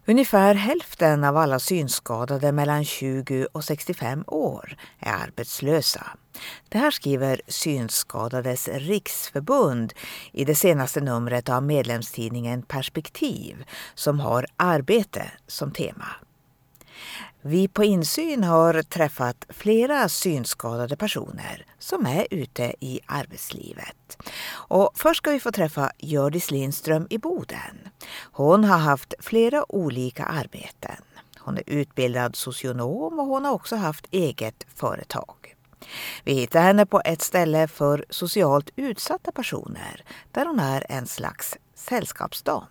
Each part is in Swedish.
Ungefär hälften av alla synskadade mellan 20 och 65 år är arbetslösa. Det här skriver Synskadades riksförbund i det senaste numret av medlemstidningen Perspektiv som har arbete som tema. Vi på Insyn har träffat flera synskadade personer som är ute i arbetslivet. Och först ska vi få träffa Hjördis Lindström i Boden. Hon har haft flera olika arbeten. Hon är utbildad socionom och hon har också haft eget företag. Vi hittar henne på ett ställe för socialt utsatta personer där hon är en slags sällskapsdam.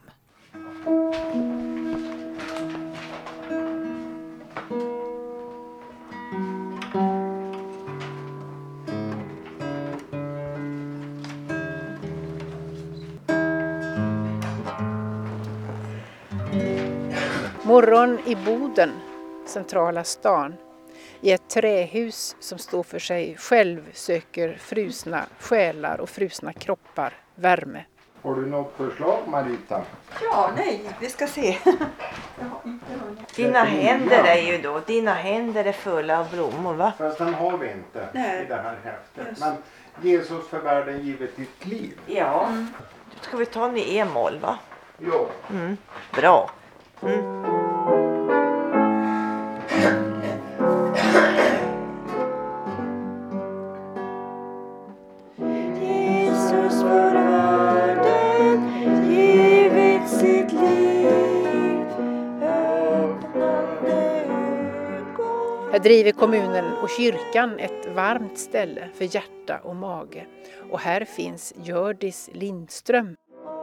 Morgon i Boden, centrala stan. I ett trähus som står för sig själv söker frusna själar och frusna kroppar värme. Har du något förslag, Marita? Ja, nej, vi ska se. Dina händer är fulla av blommor, va? Fast den har vi inte i det här häftet. Just. Men Jesus för världen givet ditt liv. Ja. Ska vi ta den i e-moll, va? Ja. Bra. Jesus för världen givet sitt liv, öppnande ögon. Här driver kommunen och kyrkan ett varmt ställe för hjärta och mage. Och här finns Hjördis Lindström.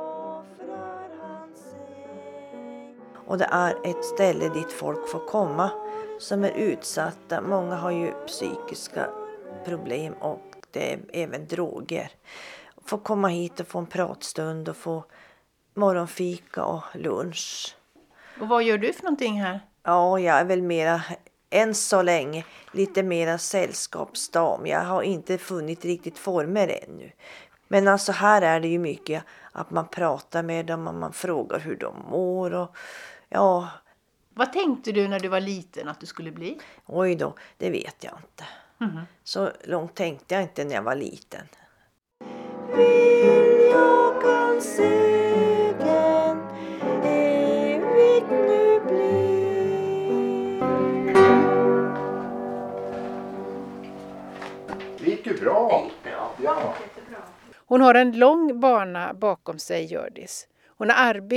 Och det är ett ställe dit folk får komma som är utsatta. Många har ju psykiska problem och det är även droger. Få komma hit och få en pratstund och få morgonfika och lunch. Och vad gör du för någonting här? Ja, jag är väl mera, än så länge, lite mera sällskapsdam. Jag har inte funnit riktigt former ännu. Men alltså här är det ju mycket att man pratar med dem och man frågar hur de mår och ja. Vad tänkte du när du var liten att du skulle bli? Oj då, det vet jag inte. Så långt tänkte jag inte när jag var liten. Vill jag kan segern evigt nu bli. Det gick ju bra. Ja. Hon har en lång bana bakom sig, Hjördis. Hon har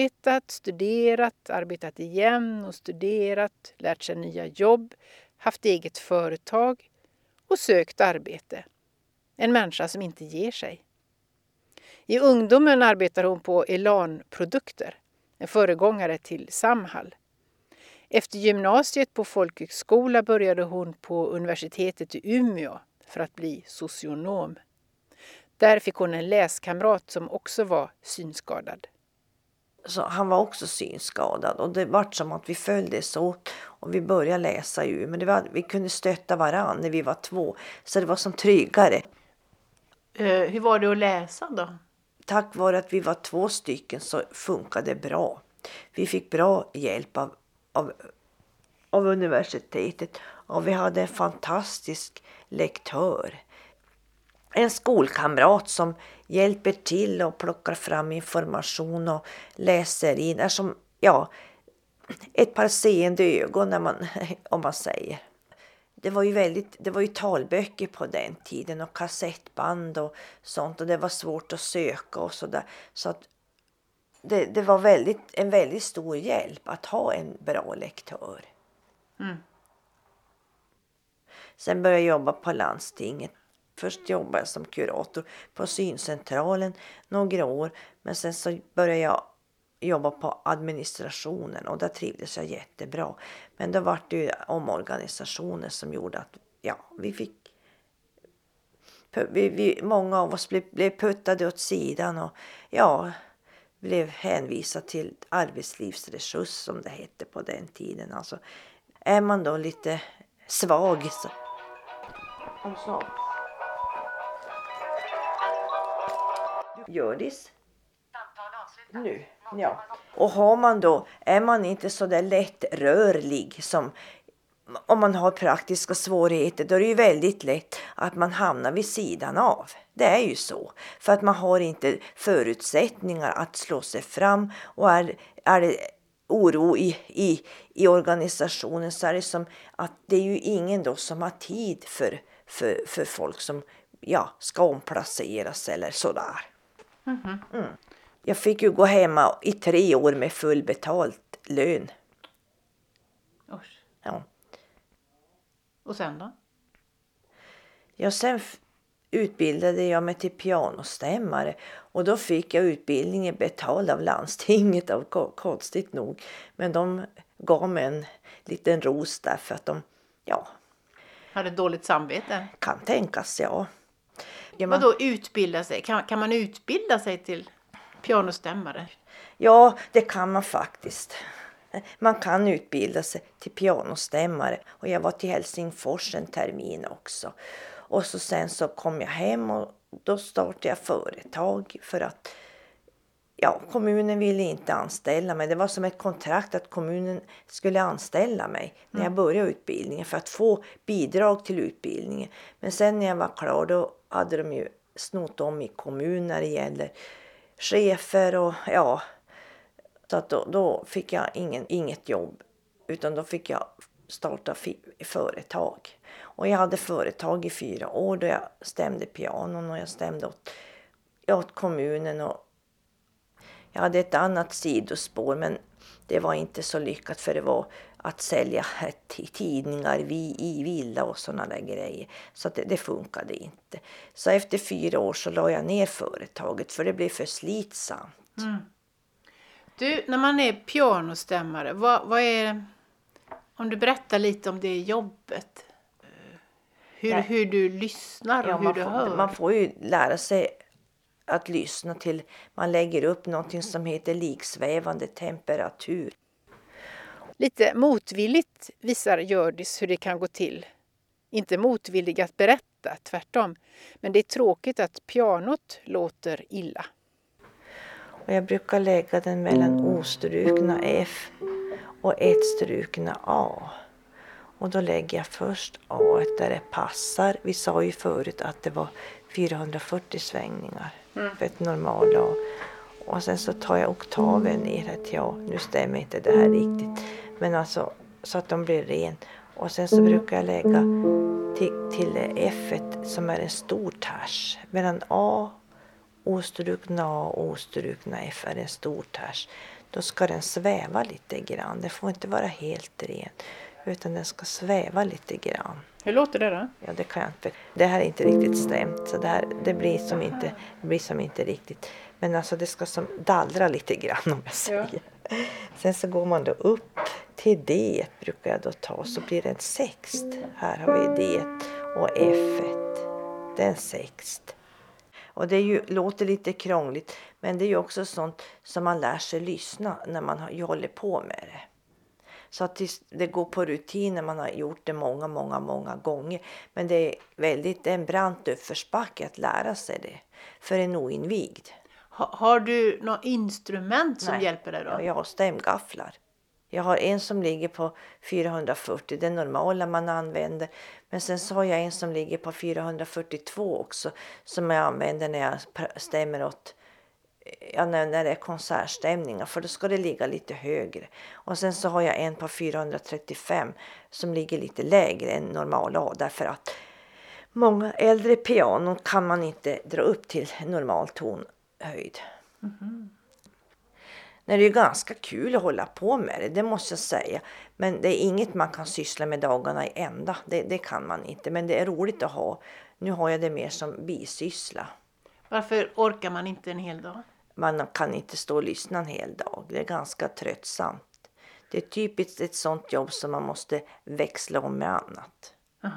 arbetat igen och studerat, lärt sig nya jobb, haft eget företag och sökt arbete. En människa som inte ger sig. I ungdomen arbetar hon på Elan-produkter, en föregångare till Samhall. Efter gymnasiet på folkhögskola började hon på universitetet i Umeå för att bli socionom. Där fick hon en läskamrat som också var synskadad. Så han var också synskadad och det var som att vi följdes åt och vi började läsa ju. Men vi kunde stötta varann när vi var 2 så det var som tryggare. Hur var det att läsa då? Tack vare att vi var 2 stycken så funkade det bra. Vi fick bra hjälp av universitetet och vi hade en fantastisk lektör. En skolkamrat som hjälper till och plockar fram information och läser in. Är som ett par seende ögon när om man säger. Det var ju talböcker på den tiden och kassettband och sånt. Och det var svårt att söka och sådär. Så att det var en väldigt stor hjälp att ha en bra lektör. Sen började jag jobba på landstinget. Först jobbade jag som kurator på syncentralen några år. Men sen så började jag jobba på administrationen och där trivdes jag jättebra. Men då var det ju omorganisationer som gjorde att många av oss blev puttade åt sidan och blev hänvisad till arbetslivsresurs som det hette på den tiden. Alltså, är man då lite svag så. Hjördis? Nu. Ja. Och är man inte så där lättrörlig som om man har praktiska svårigheter, då är det ju väldigt lätt att man hamnar vid sidan av. Det är ju så. För att man har inte förutsättningar att slå sig fram, och är det oro i organisationen, så är det som att det är ju ingen då som har tid för folk som ska omplaceras eller sådär. Mm. Jag fick ju gå hemma i 3 år med fullbetalt lön. Usch. Ja. Och sen då? Ja, sen utbildade jag mig till pianostämmare, och då fick jag utbildningen betald av landstinget, konstigt nog. Men de gav mig en liten ros därför att de, Hade dåligt samvete? kan tänkas, ja. Vadå utbilda sig? Kan man utbilda sig till pianostämmare? Ja, det kan man faktiskt. Man kan utbilda sig till pianostämmare, och jag var till Helsingfors en termin också. Och sen så kom jag hem, och då startade jag företag för att kommunen ville inte anställa mig. Det var som ett kontrakt att kommunen skulle anställa mig när jag började utbildningen för att få bidrag till utbildningen. Men sen när jag var klar, då hade de ju snott om i kommunen när det gäller chefer och så att då fick jag inget jobb, utan då fick jag starta företag. Och jag hade företag i 4 år då jag stämde pianon, och jag stämde åt kommunen, och jag hade ett annat sidospår, men det var inte så lyckat, för det var att sälja tidningar i villa och sådana där grejer. Så att det funkade inte. Så efter 4 år så la jag ner företaget, för det blev för slitsamt. Mm. Du, när man är pianostämmare, vad är, om du berättar lite om det jobbet, hur du lyssnar och hur du hör? Man får ju lära sig att lyssna till, man lägger upp någonting som heter liksvävande temperatur. Lite motvilligt visar Hjördis hur det kan gå till. Inte motvillig att berätta, tvärtom. Men det är tråkigt att pianot låter illa. Och jag brukar lägga den mellan ostrukna F och ett-strukna A. Och då lägger jag först A där det passar. Vi sa ju förut att det var 440 svängningar för ett normal A. Och sen så tar jag oktaven ner till nu stämmer inte det här riktigt. Men alltså så att de blir ren. Och sen så brukar jag lägga till F som är en stor ters. Mellan A, ostrukna A och ostrukna F är en stor ters. Då ska den sväva lite grann. Det får inte vara helt ren. Utan den ska sväva lite grann. Hur låter det då? Ja, det kan jag inte. Det här är inte riktigt stämt. Så det blir som inte riktigt. Men alltså det ska som dallra lite grann, om jag säger. Ja. Sen så går man då upp till D brukar jag då ta. Så blir det en sext. Här har vi D och F1. Det är en sext. Och det låter lite krångligt. Men det är ju också sånt som man lär sig lyssna när man håller på med det. Så att det går på rutin när man har gjort det många gånger. Men det är en brant uppförsbacke att lära sig det. För en oinvigd. Har du något instrument som hjälper dig då? Ja, jag har stämgafflar. Jag har en som ligger på 440, det normala man använder. Men sen så har jag en som ligger på 442 också. Som jag använder när jag stämmer åt... Ja, när det är konsertstämningar, för då ska det ligga lite högre. Och sen så har jag en på 435 som ligger lite lägre än normal A, därför att många äldre pianon kan man inte dra upp till normal tonhöjd. Mm-hmm. Det är ju ganska kul att hålla på med det måste jag säga. Men det är inget man kan syssla med dagarna i ända, det kan man inte. Men det är roligt att ha. Nu har jag det mer som bisyssla. Varför orkar man inte en hel dag? Man kan inte stå och lyssna en hel dag. Det är ganska tröttsamt. Det är typiskt ett sånt jobb som man måste växla om med annat.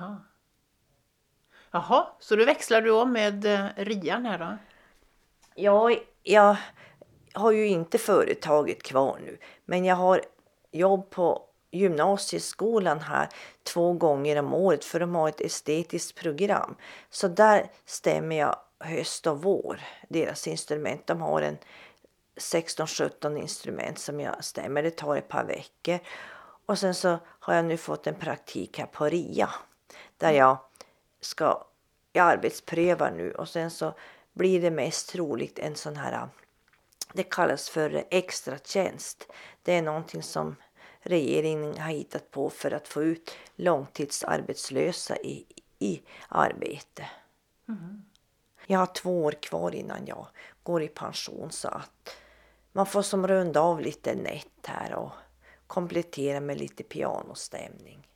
Jaha, så du växlar du om med Rian här då? Ja, jag har ju inte företaget kvar nu. Men jag har jobb på gymnasieskolan här 2 gånger om året. För de har ett estetiskt program. Så där stämmer jag höst och vår, deras instrument. De har 16-17 instrument som jag stämmer. Det tar ett par veckor. Och sen så har jag nu fått en praktik här på RIA. Där jag arbetsprövar nu. Och sen så blir det mest troligt en sån här, det kallas för extra tjänst. Det är någonting som regeringen har hittat på för att få ut långtidsarbetslösa i arbete. Jag har 2 år kvar innan jag går i pension, så att man får som runda av lite nätt här och komplettera med lite pianostämning.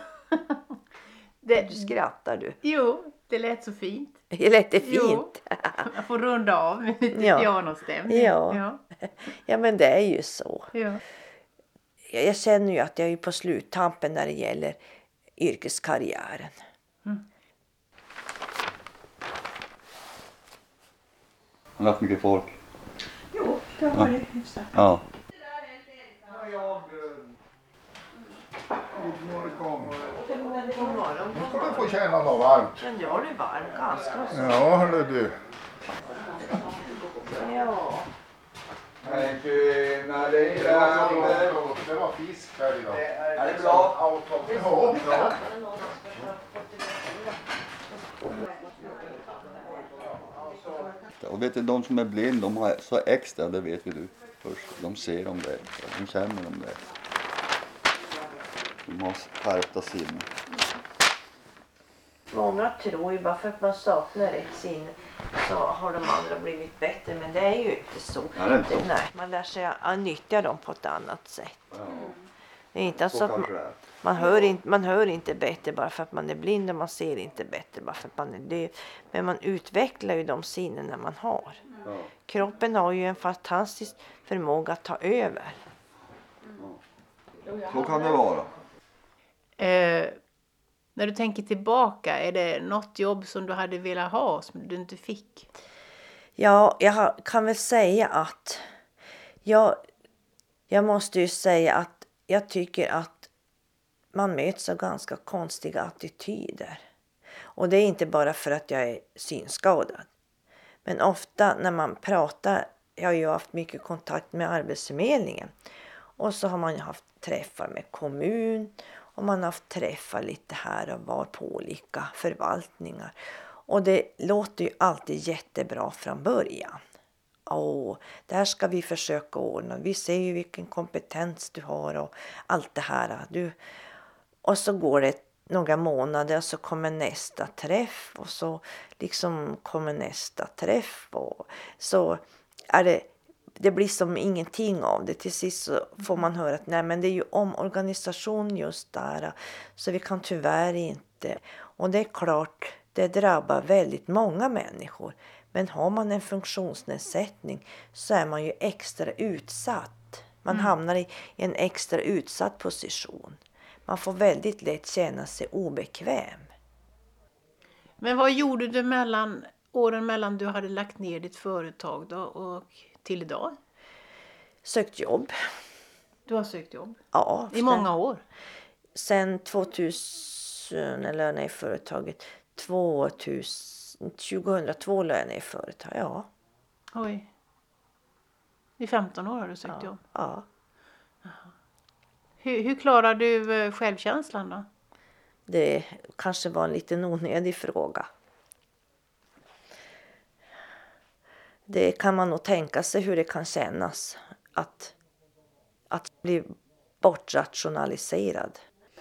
Du skrattar du. Jo, det lät så fint. Det lät fint. Jo, jag får runda av med lite pianostämning. Ja. Ja, men det är ju så. Ja. Jag känner ju att jag är på sluttampen när det gäller yrkeskarriären. Har du haft mycket folk? Jo, det har varit hyfsat. Ja. Nu ska du få känna något varmt. Men jag är varm ganska så. Ja, hörru du. Ja. Det var fisk här idag. Är det bra? Ja, bra. Och vet du, de som är blind, de har så extra, det vet ju du först. De ser om det, de känner om det. De har skärpta sinnen. Många tror ju bara för att man saknar ett sinne så har de andra blivit bättre, men det är ju inte så. Är det inte så? Nej, man lär sig att nyttja dem på ett annat sätt. Ja, Det är inte så att kanske det är. man hör inte bättre bara för att man är blind, och man ser inte bättre bara för att man är döv. Men man utvecklar ju de sinnen man har. Ja. Kroppen har ju en fantastisk förmåga att ta över. Så kan det vara. När du tänker tillbaka, är det något jobb som du hade velat ha som du inte fick? Ja, jag kan väl säga att jag måste ju säga att jag tycker att man möts av ganska konstiga attityder. Och det är inte bara för att jag är synskadad. Men ofta när man pratar, jag har ju haft mycket kontakt med Arbetsförmedlingen. Och så har man ju haft träffar med kommun. Och man har haft träffar lite här och var på olika förvaltningar. Och det låter ju alltid jättebra från början. Det här ska vi försöka ordna. Vi ser ju vilken kompetens du har och allt det här. Och så går det några månader och så kommer nästa träff. Och så liksom kommer nästa träff. Och så är det blir som ingenting av det. Till sist så får man höra att nej, men det är ju omorganisation just där. Så vi kan tyvärr inte. Och det är klart, det drabbar väldigt många människor. Men har man en funktionsnedsättning så är man ju extra utsatt. Man hamnar i en extra utsatt position. Man får väldigt lätt känna sig obekväm. Men vad gjorde du åren mellan du hade lagt ner ditt företag då och till idag? Sökt jobb. Du har sökt jobb? Ja. I många år? Sen 2000, eller när i företaget, 2002 lön i företag, ja. Oj. I 15 år har du sökt jobb? Ja. Hur klarar du självkänslan då? Det kanske var en liten onödig fråga. Det kan man nog tänka sig hur det kan kännas att bli bortrationaliserad.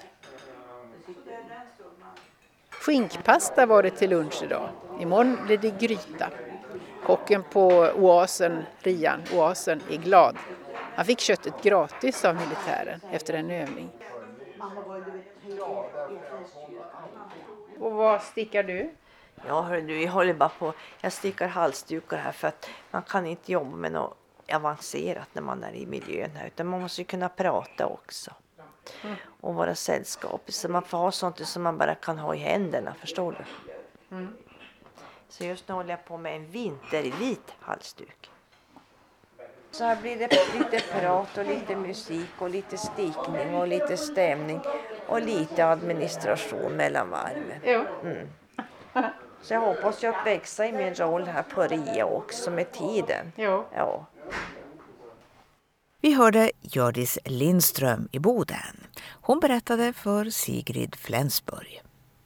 Skinkpasta var det till lunch idag. Imorgon blir det gryta. Kocken på Oasen är glad. Han fick köttet gratis av militären efter en övning. Och vad stickar du? Ja, hör du, jag håller bara på. Jag stickar halsdukar här för att man kan inte jobba med något avancerat när man är i miljön här. Utan man måste ju kunna prata också. Och vara sällskapig. Så man får ha sånt som man bara kan ha i händerna, förstår du? Så just nu håller jag på med en vintervit halsduk. Så här blir det lite prat och lite musik och lite stickning och lite stämning. Och lite administration mellan varven. Ja. Så jag hoppas ju att växa i min roll här på RIA också med tiden. Ja. Ja. Vi hörde Hjördis Lindström i Boden. Hon berättade för Sigrid Flensburg.